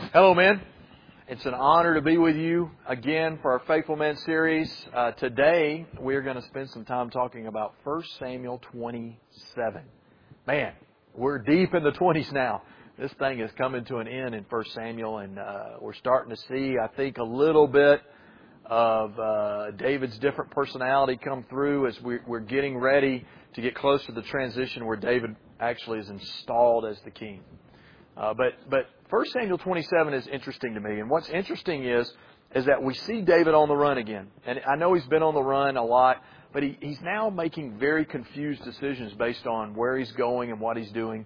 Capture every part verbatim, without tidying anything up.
Hello, men. It's an honor to be with you again for our Faithful Men series. Uh, today, we're going to spend some time talking about First Samuel twenty-seven. Man, we're deep in the twenties now. This thing is coming to an end in First Samuel, and uh, we're starting to see, I think, a little bit of uh, David's different personality come through as we're, we're getting ready to get close to the transition where David actually is installed as the king. Uh, but but First Samuel twenty-seven is interesting to me. And what's interesting is is that we see David on the run again. And I know he's been on the run a lot, but he, he's now making very confused decisions based on where he's going and what he's doing.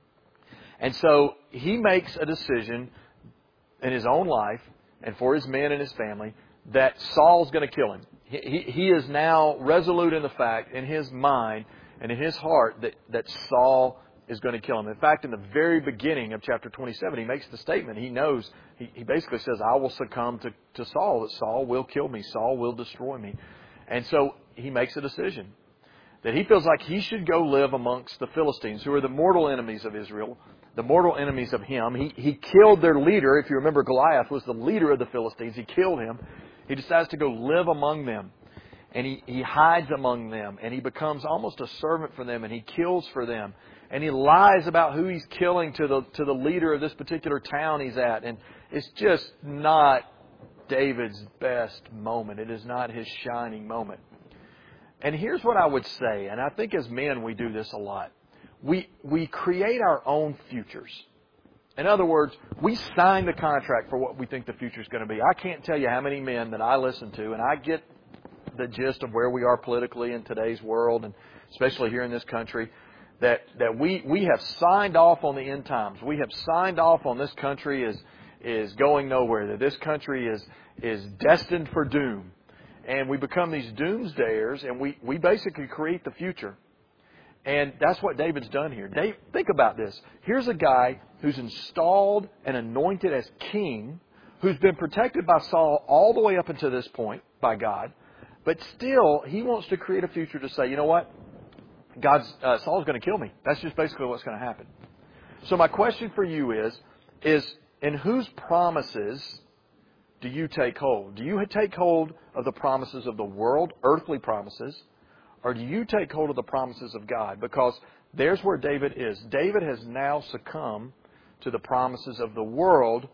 And so he makes a decision in his own life and for his men and his family that Saul's going to kill him. He, he, he is now resolute in the fact, in his mind and in his heart, that, that Saul is going to kill him. In fact, in the very beginning of chapter twenty-seven, he makes the statement. He knows, he, he basically says, I will succumb to, to Saul, that Saul will kill me. Saul will destroy me. And so he makes a decision that he feels like he should go live amongst the Philistines, who are the mortal enemies of Israel, the mortal enemies of him. He, he killed their leader. If you remember, Goliath was the leader of the Philistines. He killed him. He decides to go live among them. And he, he hides among them. And he becomes almost a servant for them. And he kills for them. And he lies about who he's killing to the to the leader of this particular town he's at. And it's just not David's best moment. It is not his shining moment. And here's what I would say, and I think as men we do this a lot. We we create our own futures. In other words, we sign the contract for what we think the future is going to be. I can't tell you how many men that I listen to, and I get the gist of where we are politically in today's world, and especially here in this country, that that we, we have signed off on the end times. We have signed off on this country is is going nowhere, that this country is is destined for doom. And we become these doomsdayers, and we, we basically create the future. And that's what David's done here. Dave, think about this. Here's a guy who's installed and anointed as king, who's been protected by Saul all the way up until this point by God, but still he wants to create a future to say, you know what? God's uh, Saul's going to kill me. That's just basically what's going to happen. So my question for you is, is in whose promises do you take hold? Do you take hold of the promises of the world, earthly promises, or do you take hold of the promises of God? Because there's where David is. David has now succumbed to the promises of the world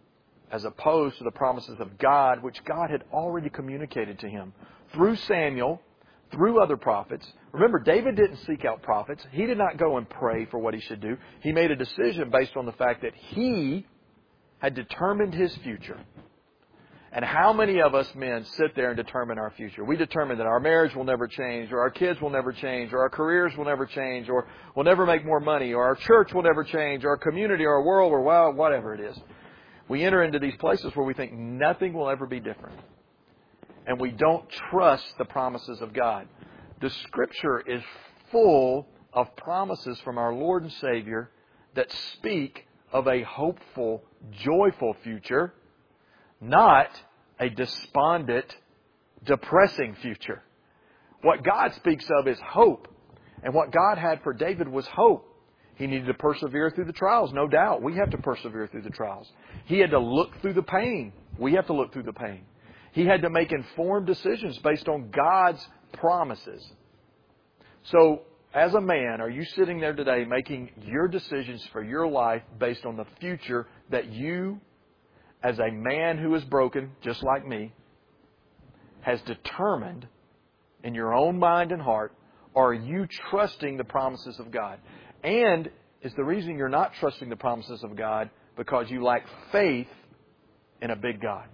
as opposed to the promises of God, which God had already communicated to him through Samuel, through other prophets. Remember, David didn't seek out prophets. He did not go and pray for what he should do. He made a decision based on the fact that he had determined his future. And how many of us men sit there and determine our future? We determine that our marriage will never change, or our kids will never change, or our careers will never change, or we'll never make more money, or our church will never change, or our community, or our world, or well, whatever it is. We enter into these places where we think nothing will ever be different. And we don't trust the promises of God. The Scripture is full of promises from our Lord and Savior that speak of a hopeful, joyful future, not a despondent, depressing future. What God speaks of is hope. And what God had for David was hope. He needed to persevere through the trials, no doubt. We have to persevere through the trials. He had to look through the pain. We have to look through the pain. He had to make informed decisions based on God's promises. So, as a man, are you sitting there today making your decisions for your life based on the future that you, as a man who is broken, just like me, has determined in your own mind and heart? Or are you trusting the promises of God? And is the reason you're not trusting the promises of God because you lack faith in a big God?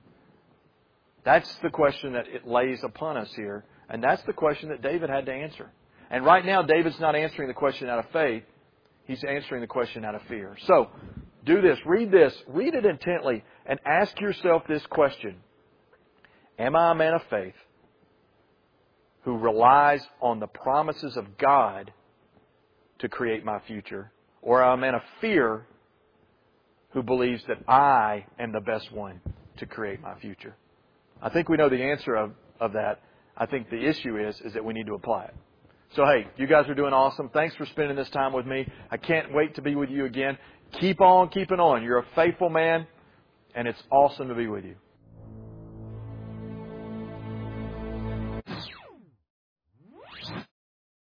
That's the question that it lays upon us here. And that's the question that David had to answer. And right now, David's not answering the question out of faith. He's answering the question out of fear. So, do this. Read this. Read it intently. And ask yourself this question. Am I a man of faith who relies on the promises of God to create my future? Or am I a man of fear who believes that I am the best one to create my future? I think we know the answer of, of that. I think the issue is, is that we need to apply it. So, hey, you guys are doing awesome. Thanks for spending this time with me. I can't wait to be with you again. Keep on keeping on. You're a faithful man, and it's awesome to be with you.